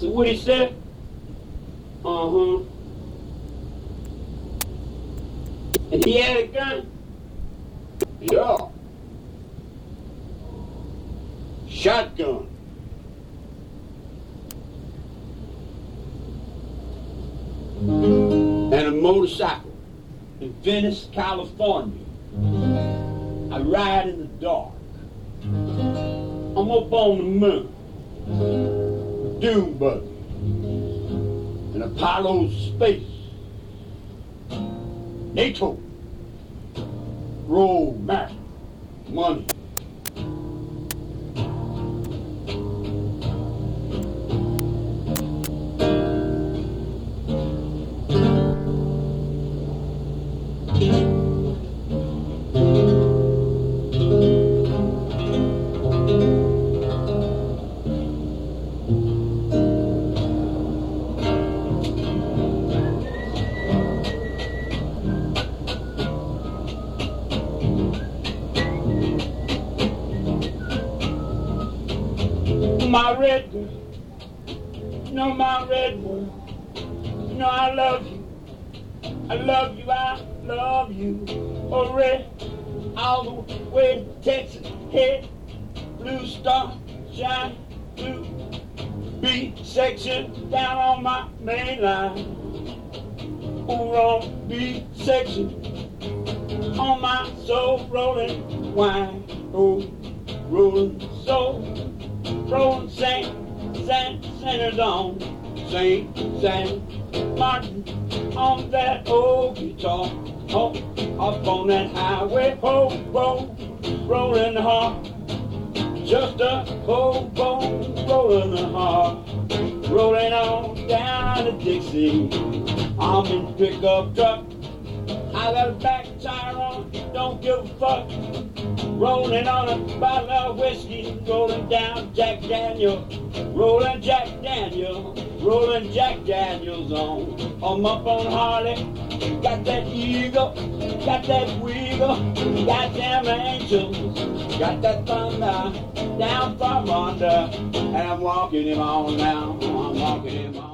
So what he said? Uh-huh. And he had a gun? Yeah. Shotgun. And a motorcycle in Venice, California. I ride in the dark. I'm up on the moon. Dune buggy. And Apollo space. NATO. Road map. Money. My red one, no, my red one, no, I love you, I love you, I love you, oh red, all the way to Texas, head, blue star, shine, blue, B section, down on my main line, oh wrong, B section, on my soul, rolling wine, oh, rolling soul. Rolling Saint on Saint Martin on that old guitar. Oh, up on that highway, rolling hard. Just a hobo rolling hard. Rolling on down to Dixie. I'm in pickup truck. I got a back tire on, don't give a fuck. Rolling on a bottle of whiskey, rolling down Jack Daniel, rolling Jack Daniel, rolling Jack Daniels on. I'm up on Harley, got that eagle, got that wiggle, got them angels, got that thunder down from under, and I'm walking him on now, I'm walking him on.